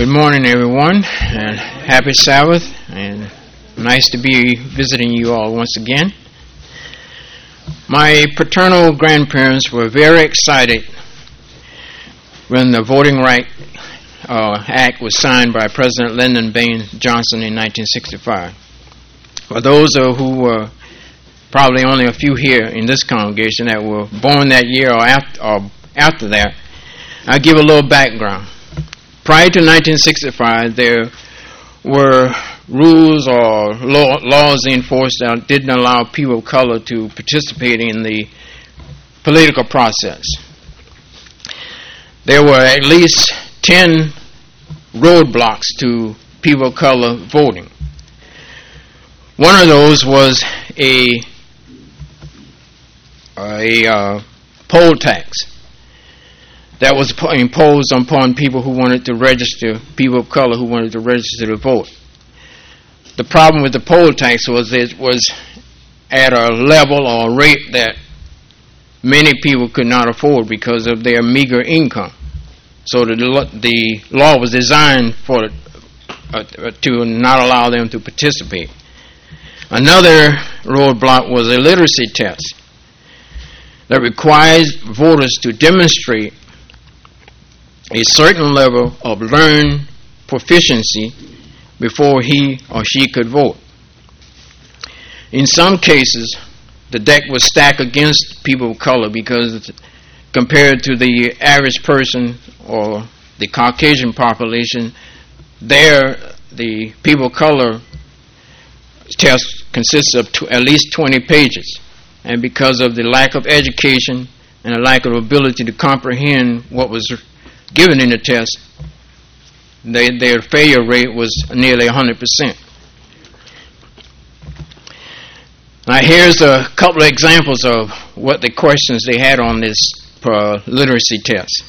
Good morning, everyone, and happy Sabbath, and nice to be visiting you all once again. My paternal grandparents were very excited when the Voting Rights Act was signed by President Lyndon Baines Johnson in 1965. For those who were probably only a few here in this congregation that were born that year or after that, I'll give a little background. Prior to 1965, there were rules or laws enforced that didn't allow people of color to participate in the political process. There were at least 10 roadblocks to people of color voting. One of those was a poll tax that was imposed upon people who wanted to register, people of color who wanted to register to vote. The problem with the poll tax was it was at a level or rate that many people could not afford because of their meager income. So the law was designed for to not allow them to participate. Another roadblock was a literacy test that requires voters to demonstrate a certain level of learned proficiency before he or she could vote. In some cases, the deck was stacked against people of color because compared to the average person or the Caucasian population, the people of color test consists of at least 20 pages. And because of the lack of education and a lack of ability to comprehend what was given in the test, their failure rate was nearly 100%. Now here's a couple of examples of what the questions they had on this literacy test.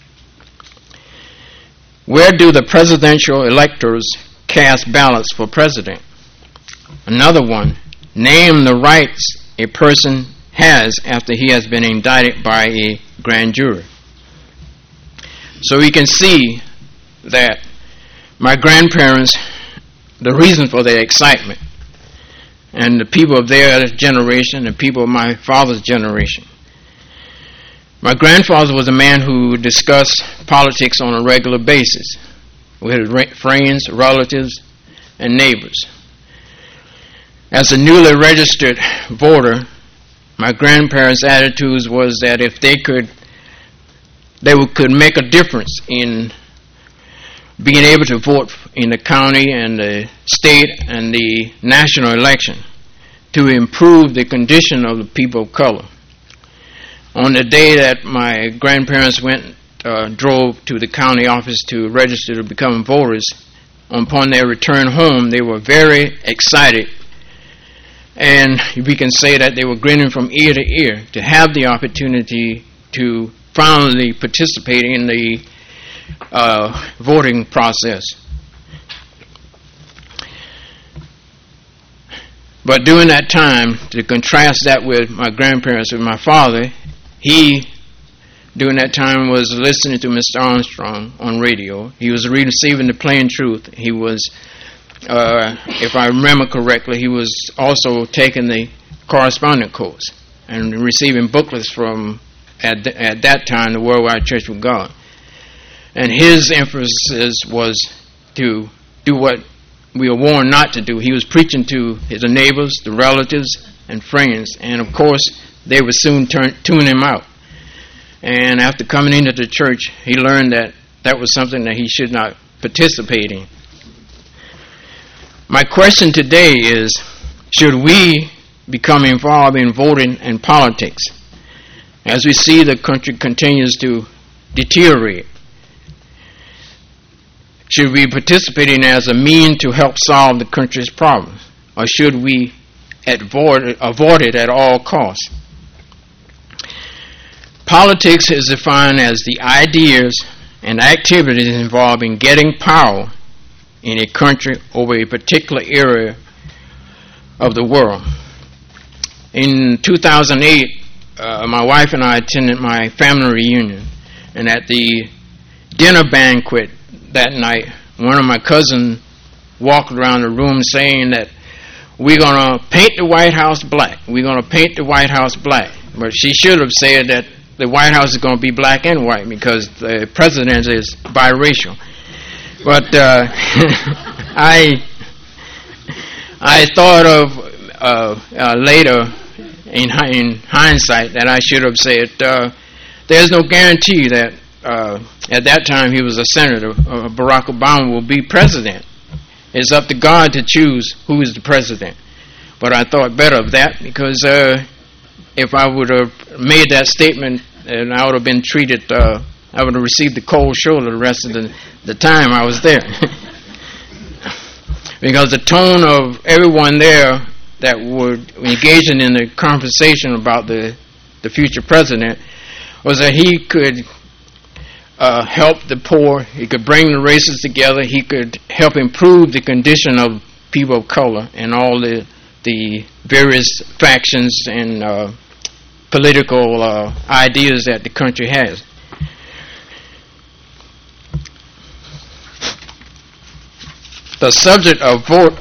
Where do the presidential electors cast ballots for president? Another one, name the rights a person has after he has been indicted by a grand jury. So we can see that my grandparents, the reason for their excitement, and the people of their generation, the people of my father's generation. My grandfather was a man who discussed politics on a regular basis with friends, relatives, and neighbors. As a newly registered voter, my grandparents' attitudes was that if they could make a difference in being able to vote in the county and the state and the national election to improve the condition of the people of color. On the day that my grandparents drove to the county office to register to become voters, upon their return home, they were very excited. And we can say that they were grinning from ear to ear to have the opportunity to finally participate in the voting process. But during that time, to contrast that with my grandparents, with my father, he, during that time, was listening to Mr. Armstrong on radio. He was receiving the plain truth. He was, if I remember correctly, he was also taking the correspondence course and receiving booklets from, at that time, the Worldwide Church of God. And his emphasis was to do what we were warned not to do. He was preaching to his neighbors, the relatives, and friends. And, of course, they would soon tune him out. And after coming into the church, he learned that that was something that he should not participate in. My question today is, should we become involved in voting and politics as we see the country continues to deteriorate? Should we participate in as a means to help solve the country's problems, or should we avoid it at all costs? Politics is defined as the ideas and activities involved in getting power in a country over a particular area of the world. In 2008, my wife and I attended my family reunion, and at the dinner banquet that night, one of my cousins walked around the room saying that we're going to paint the White House black. We're going to paint the White House black. But she should have said that the White House is going to be black and white because the president is biracial. But I thought of later in hindsight that I should have said there's no guarantee that at that time he was a senator, Barack Obama will be president. It's up to God to choose who is the president. But I thought better of that because if I would have made that statement, and I would have been treated, I would have received the cold shoulder the rest of the time I was there. Because the tone of everyone there that were engaging in the conversation about the future president was that he could help the poor, he could bring the races together, he could help improve the condition of people of color and all the various factions and political ideas that the country has. The subject of vote,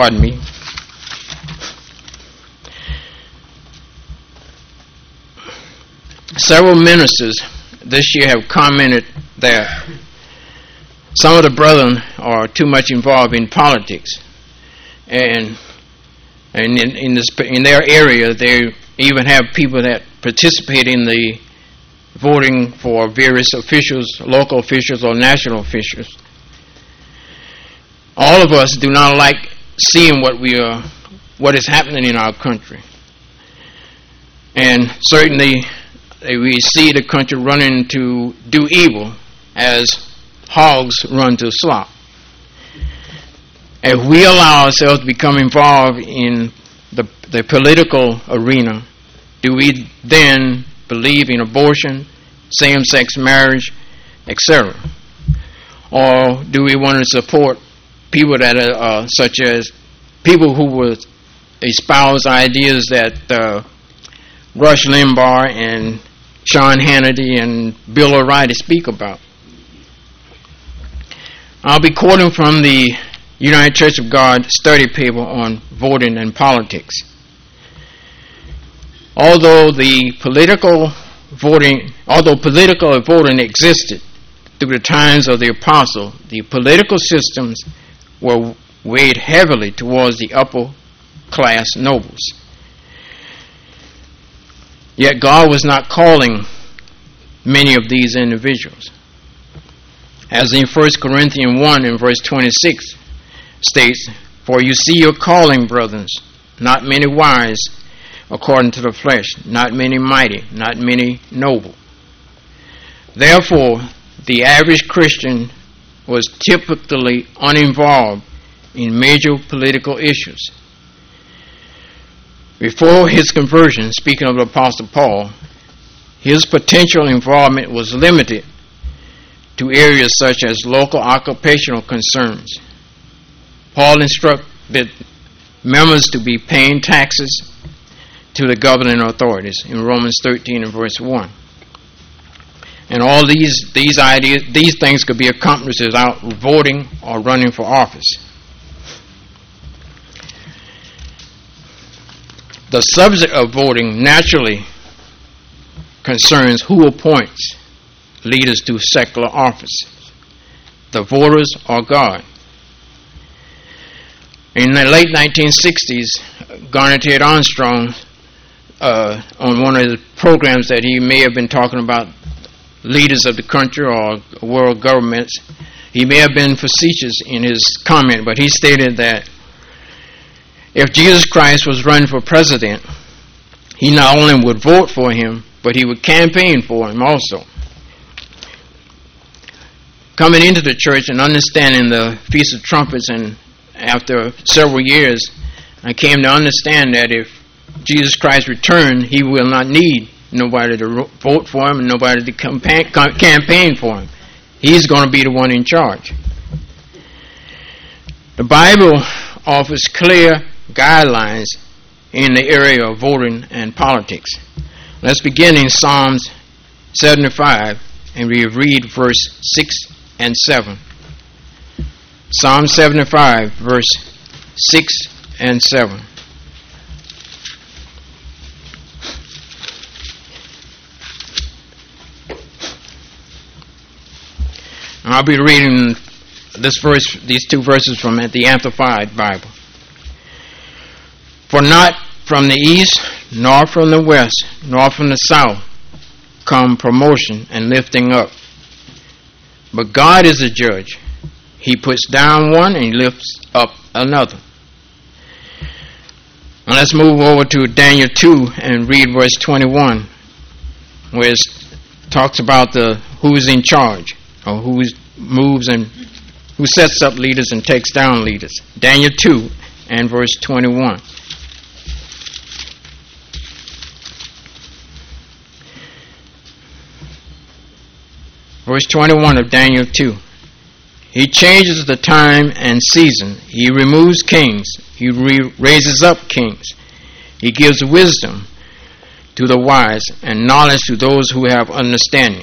several ministers this year have commented that some of the brethren are too much involved in politics, and in their area they even have people that participate in the voting for various officials, local officials or national officials. All of us do not like seeing what is happening in our country, and certainly we see the country running to do evil as hogs run to slop. If we allow ourselves to become involved in the political arena, do we then believe in abortion, same-sex marriage, etc.? Or do we want to support people that are such as people who would espouse ideas that Rush Limbaugh and Sean Hannity and Bill O'Reilly speak about? I'll be quoting from the United Church of God study paper on voting and politics. Although political voting existed through the times of the apostle, the political systems were weighed heavily towards the upper class nobles. Yet God was not calling many of these individuals. As in 1 Corinthians 1 and verse 26 states, "For you see your calling, brethren, not many wise according to the flesh, not many mighty, not many noble." Therefore, the average Christian was typically uninvolved in major political issues. Before his conversion, speaking of the Apostle Paul, his potential involvement was limited to areas such as local occupational concerns. Paul instructed members to be paying taxes to the governing authorities in Romans 13 and verse 1. And all these things could be accomplished without voting or running for office. The subject of voting naturally concerns who appoints leaders to secular office, the voters or God. In the late 1960s, Garnet Ted Armstrong, on one of his programs that he may have been talking about leaders of the country or world governments, he may have been facetious in his comment, but he stated that if Jesus Christ was running for president, he not only would vote for him, but he would campaign for him also. Coming into the church and understanding the Feast of Trumpets, and after several years, I came to understand that if Jesus Christ returned, he will not need nobody to vote for him and nobody to campaign for him. He's going to be the one in charge. The Bible offers clear guidelines in the area of voting and politics. Let's begin in Psalms 75 and we read verse 6 and 7. Psalm 75, verse 6 and 7. I'll be reading these two verses from the Amplified Bible. For not from the east, nor from the west, nor from the south come promotion and lifting up. But God is a judge. He puts down one and he lifts up another. Now let's move over to Daniel 2 and read verse 21, where it talks about who's in charge, or who moves and who sets up leaders and takes down leaders. Daniel 2 and verse 21. Verse 21 of Daniel 2. He changes the time and season. He removes kings. He raises up kings. He gives wisdom to the wise and knowledge to those who have understanding.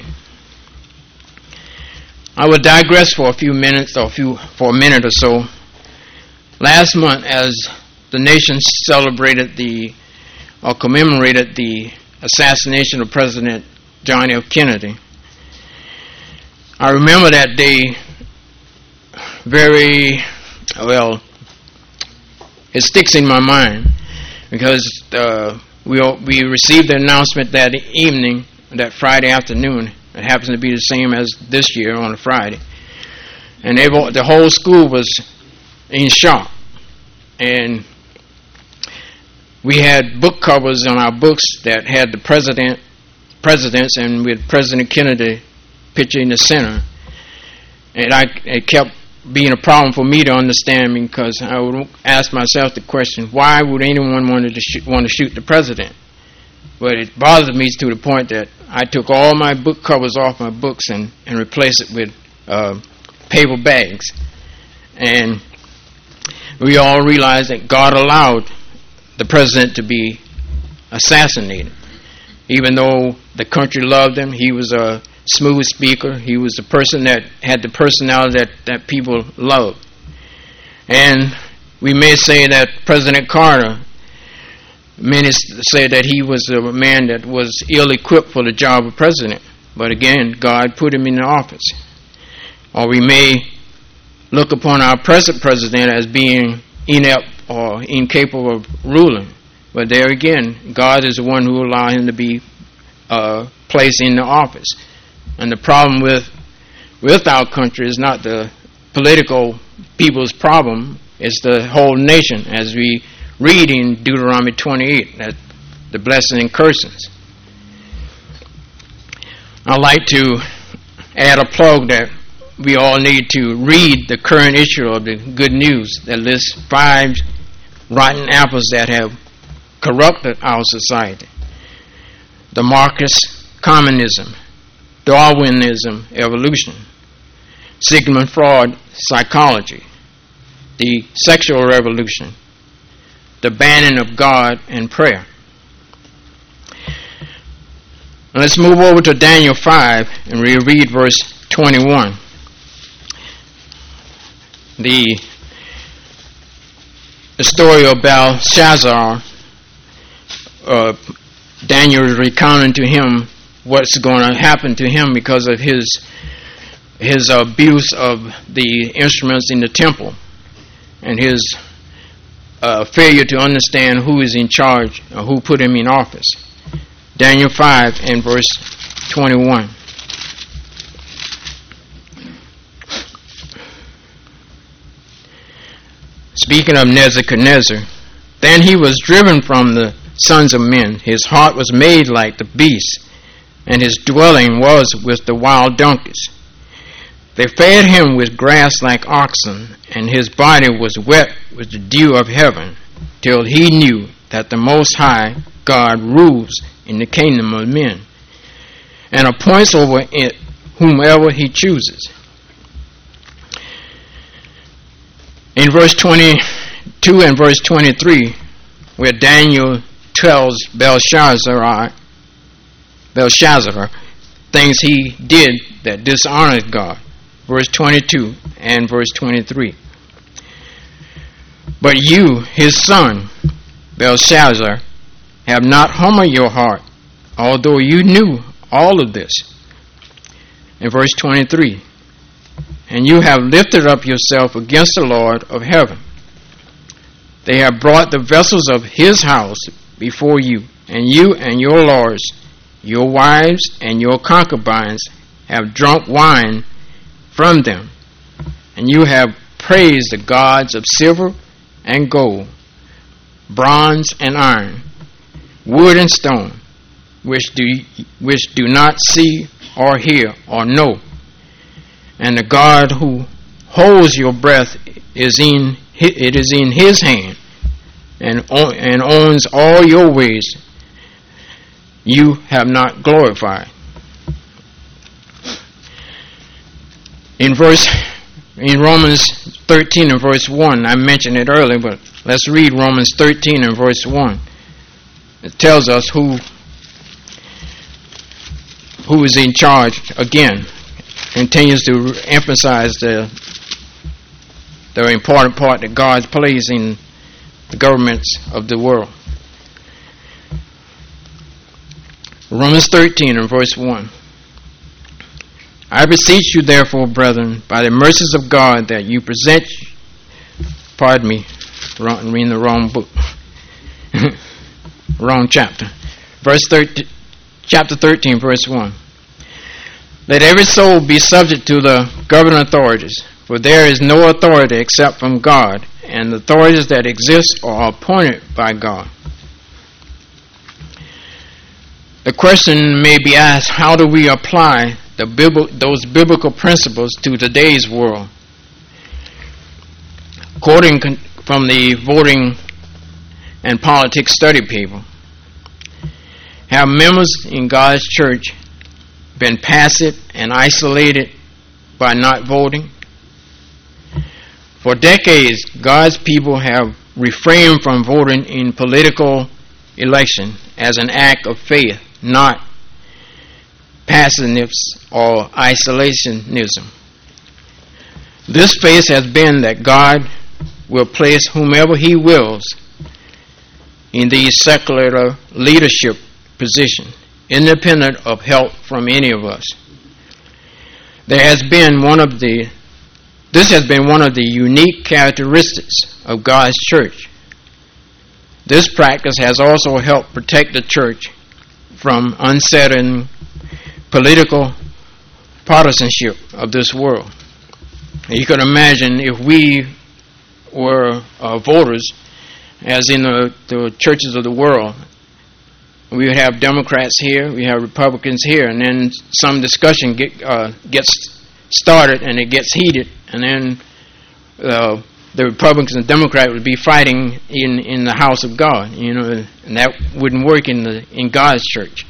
I will digress for a few minutes, for a minute or so. Last month, as the nation celebrated commemorated the assassination of President John F. Kennedy, I remember that day very well. It sticks in my mind because we received the announcement that evening, that Friday afternoon. It happens to be the same as this year on a Friday, and the whole school was in shock. And we had book covers on our books that had the presidents, and with President Kennedy picture in the center. And it kept being a problem for me to understand, because I would ask myself the question, why would anyone want to shoot the president? But it bothered me to the point that I took all my book covers off my books and replaced it with paper bags. And we all realized that God allowed the president to be assassinated. Even though the country loved him, he was a smooth speaker. He was the person that had the personality that people loved. And we may say that President Carter, many say that he was a man that was ill-equipped for the job of president. But again, God put him in the office. Or we may look upon our present president as being inept or incapable of ruling. But there again, God is the one who allowed him to be placed in the office. And the problem with our country is not the political people's problem, it's the whole nation, as we read in Deuteronomy 28, that the blessings and curses. I'd like to add a plug that we all need to read the current issue of the Good News that lists 5 rotten apples that have corrupted our society. The Marxist communism, Darwinism, evolution, Sigmund Freud, psychology, the sexual revolution, the banning of God and prayer. Now let's move over to Daniel 5 and reread verse 21. The story of Belshazzar, Daniel is recounting to him what's going to happen to him because of his abuse of the instruments in the temple and his failure to understand who is in charge or who put him in office. Daniel 5 and verse 21. Speaking of Nebuchadnezzar, then he was driven from the sons of men. His heart was made like the beasts, and his dwelling was with the wild donkeys. They fed him with grass like oxen, and his body was wet with the dew of heaven, till he knew that the Most High God rules in the kingdom of men, and appoints over it whomever he chooses. In verse 22 and verse 23, where Daniel tells Belshazzar things he did that dishonored God. Verse 22 and verse 23. But you, his son, Belshazzar, have not humbled your heart, although you knew all of this. In verse 23, and you have lifted up yourself against the Lord of heaven. They have brought the vessels of his house before you and your lords, your wives and your concubines have drunk wine from them, and you have praised the gods of silver and gold, bronze and iron, wood and stone, which do not see or hear or know. And the God who holds your breath is in his hand, and owns all your ways. You have not glorified. In Romans 13 and verse 1, I mentioned it earlier, but let's read Romans 13 and verse 1. It tells us who is in charge again. Continues to emphasize the important part that God plays in the governments of the world. Romans 13 and verse 1. I beseech you therefore, brethren, by the mercies of God, that you present, pardon me, reading the wrong book, wrong chapter. Chapter 13, verse 1. Let every soul be subject to the governing authorities, for there is no authority except from God, and the authorities that exist are appointed by God. The question may be asked, how do we apply those biblical principles to today's world? Quoting from the voting and politics study people, have members in God's church been passive and isolated by not voting? For decades, God's people have refrained from voting in political election as an act of faith, not passiveness or isolationism. This faith has been that God will place whomever He wills in these secular leadership positions, independent of help from any of us. This has been one of the unique characteristics of God's church. This practice has also helped protect the church from unsettling political partisanship of this world. You can imagine if we were voters, as in the churches of the world, we would have Democrats here, we have Republicans here, and then some discussion gets started and it gets heated, and then the Republicans and Democrats would be fighting in the house of God, and that wouldn't work in God's church.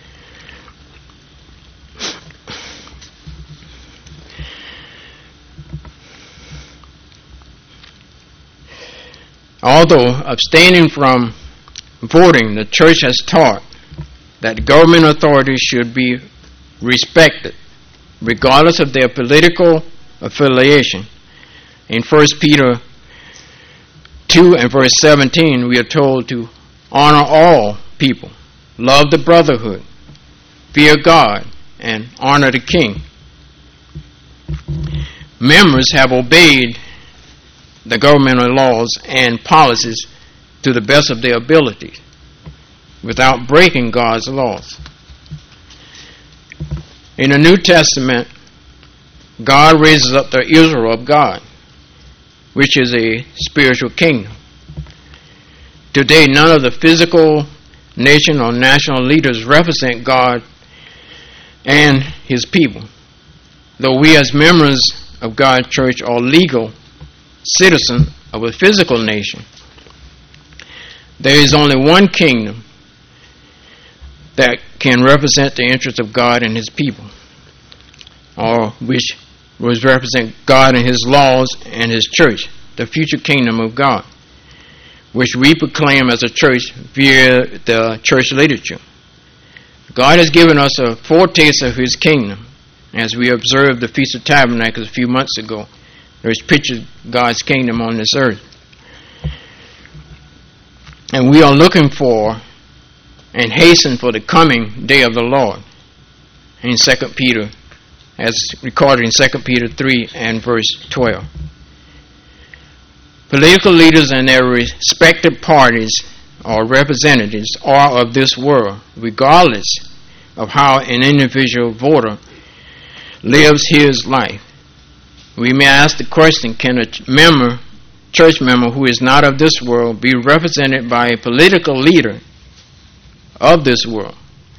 Although abstaining from voting, the church has taught that government authorities should be respected, regardless of their political affiliation. In 1 Peter 2 and verse 17, we are told to honor all people, love the brotherhood, fear God, and honor the king. Members have obeyed the governmental laws and policies to the best of their abilities, without breaking God's laws. In the New Testament, God raises up the Israel of God, which is a spiritual kingdom. Today, none of the physical nation or national leaders represent God and His people. Though we as members of God's church are legal citizens of a physical nation, there is only one kingdom that can represent the interests of God and His people, or which was represent God and His laws and His church, the future kingdom of God, which we proclaim as a church via the church literature. God has given us a foretaste of His kingdom as we observed the Feast of Tabernacles a few months ago, which pictures God's kingdom on this earth. And we are looking for and hasten for the coming day of the Lord. In 2 Peter, as recorded in 2 Peter 3 and verse 12. Political leaders and their respective parties or representatives are of this world, regardless of how an individual voter lives his life. We may ask the question, can a church member who is not of this world be represented by a political leader of this world?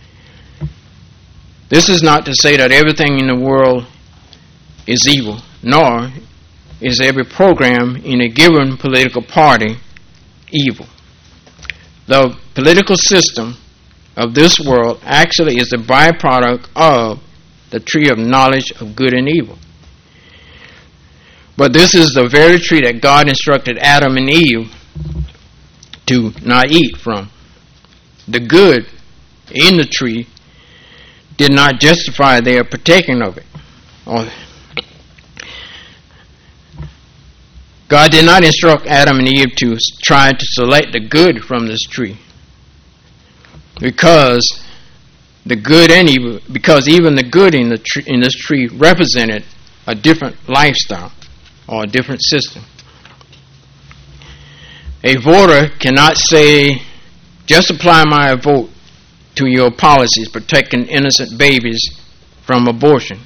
This is not to say that everything in the world is evil, nor is every program in a given political party evil. The political system of this world actually is a byproduct of the tree of knowledge of good and evil. But this is the very tree that God instructed Adam and Eve to not eat from. The good in the tree did not justify their partaking of it. God did not instruct Adam and Eve to try to select the good from this tree, because even the good in this tree represented a different lifestyle or a different system. A voter cannot say, just apply my vote to your policies protecting innocent babies from abortion.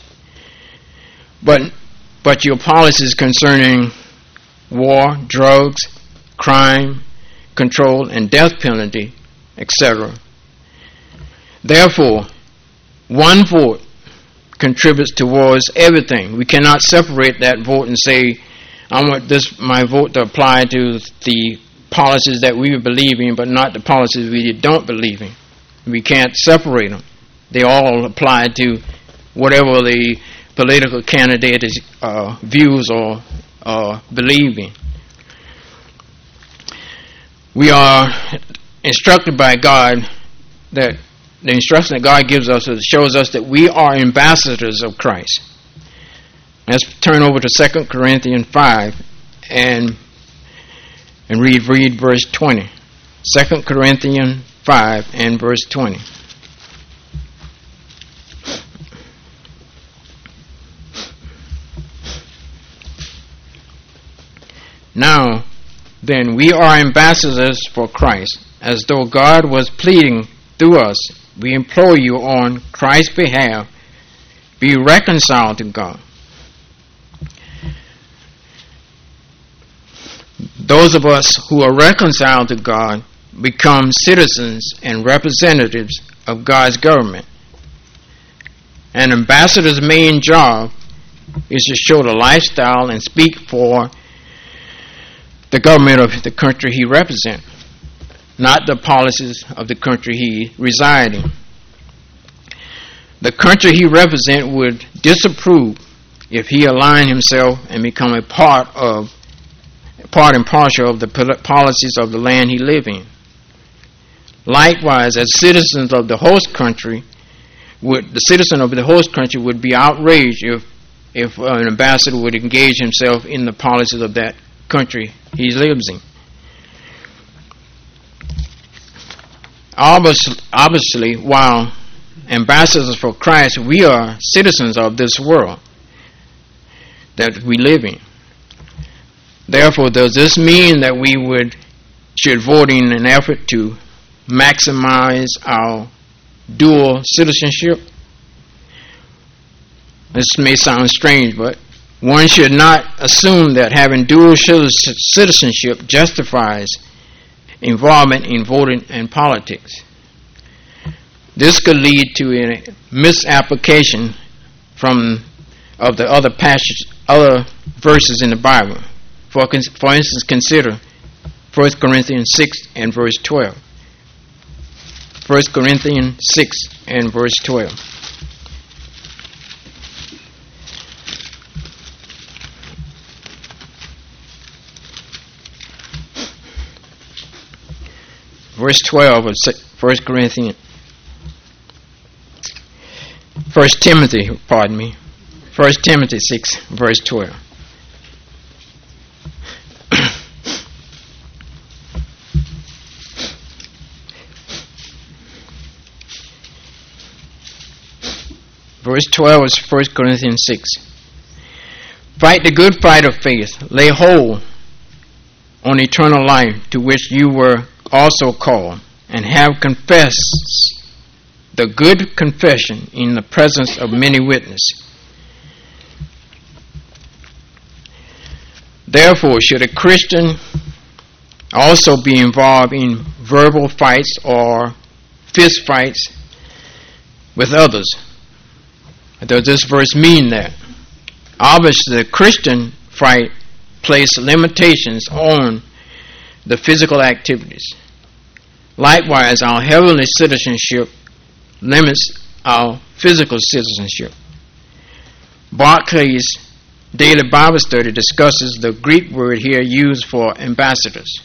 But your policies concerning war, drugs, crime, control, and death penalty, etc. Therefore, one vote contributes towards everything. We cannot separate that vote and say, I want my vote to apply to the policies that we believe in, but not the policies we don't believe in. We can't separate them. They all apply to whatever the political candidate views or believe in. We are instructed by God that the instruction that God gives us shows us that we are ambassadors of Christ. Let's turn over to 2 Corinthians 5 and read verse 20. 2 Corinthians 5 and verse 20. Now, then, we are ambassadors for Christ, as though God was pleading through us. We implore you on Christ's behalf, be reconciled to God. Those of us who are reconciled to God become citizens and representatives of God's government. An ambassador's main job is to show the lifestyle and speak for the government of the country he represents, not the policies of the country he resides in. The country he represents would disapprove if he aligned himself and become a part and parcel of the policies of the land he lives in. Likewise, as citizens of the host country, the citizen of the host country would be outraged if an ambassador would engage himself in the policies of that country he lives in. Obviously, while ambassadors for Christ, we are citizens of this world that we live in. Therefore, does this mean that we should vote in an effort to maximize our dual citizenship? This may sound strange, but one should not assume that having dual citizenship justifies involvement in voting and politics. This could lead to a misapplication of the other verses in the Bible. For instance, consider 1 Corinthians 6 and verse 12. 1 Corinthians 6 and verse 12. Verse 12 of 1 Corinthians. 1 Timothy 6, verse 12. Verse 12 is 1 Corinthians 6. Fight the good fight of faith. Lay hold on eternal life, to which you were also called, and have confessed the good confession in the presence of many witnesses. Therefore, should a Christian also be involved in verbal fights or fist fights with others? Does this verse mean that? Obviously, the Christian fight places limitations on the physical activities. Likewise, our heavenly citizenship limits our physical citizenship. Barclay's Daily Bible Study discusses the Greek word here used for ambassadors.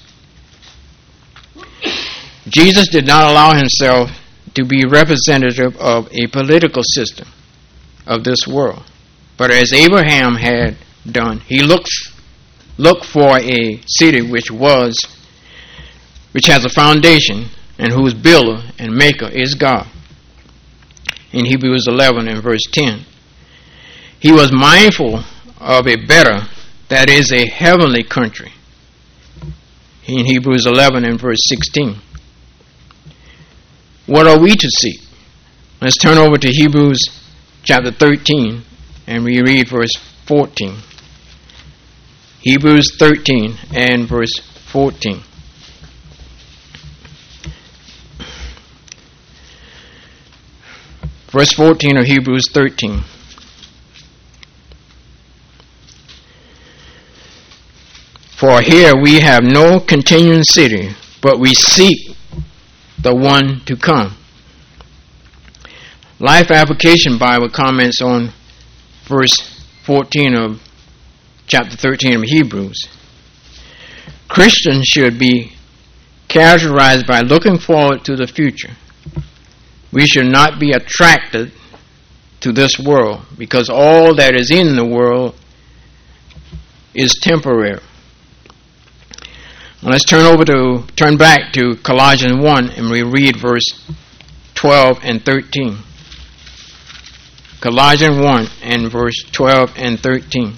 Jesus did not allow himself to be representative of a political system of this world, but as Abraham had done, he looked for a city which has a foundation and whose builder and maker is God. In Hebrews 11 and verse 10, he was mindful of a better, that is a heavenly country. In Hebrews 11 and verse 16. What are we to seek? Let's turn over to Hebrews chapter 13 and we read verse 14. Hebrews 13 and verse 14. Verse 14 of Hebrews 13. For here we have no continuing city, but we seek the one to come. Life Application Bible comments on verse 14 of chapter 13 of Hebrews. Christians should be characterized by looking forward to the future. We should not be attracted to this world, because all that is in the world is temporary. Now let's turn back to Colossians 1 and we read verse 12 and 13. Colossians 1 and verse 12 and 13.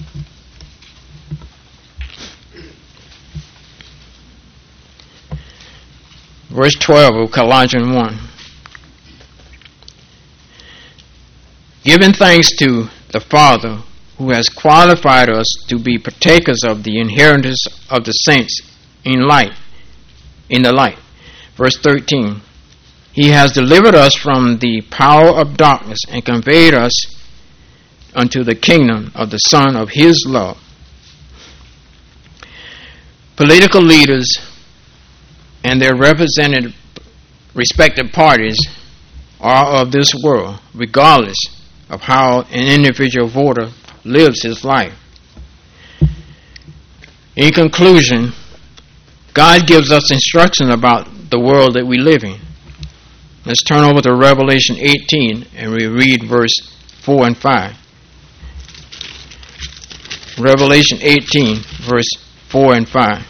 Verse 12 of Colossians 1. Giving thanks to the Father, who has qualified us to be partakers of the inheritance of the saints in the light. Verse 13. He has delivered us from the power of darkness and conveyed us unto the kingdom of the Son of his love. Political leaders and their represented respective parties are of this world, regardless of how an individual voter lives his life. In conclusion, God gives us instruction about the world that we live in. Let's turn over to Revelation 18 and we read verse 4 and 5. Revelation 18, verse 4 and 5.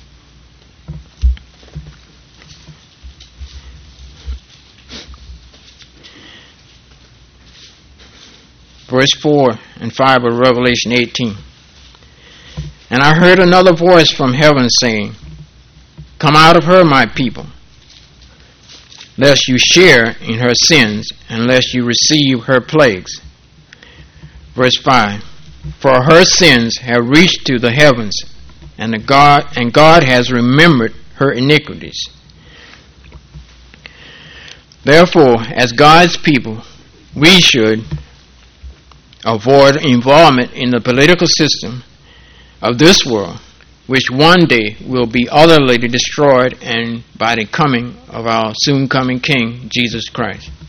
Verse 4 and 5 of Revelation 18. And I heard another voice from heaven saying, Come out of her, my people, lest you share in her sins, and lest you receive her plagues. Verse 5. For her sins have reached to the heavens, and God has remembered her iniquities. Therefore, as God's people, we should avoid involvement in the political system of this world, which one day will be utterly destroyed and by the coming of our soon coming King, Jesus Christ.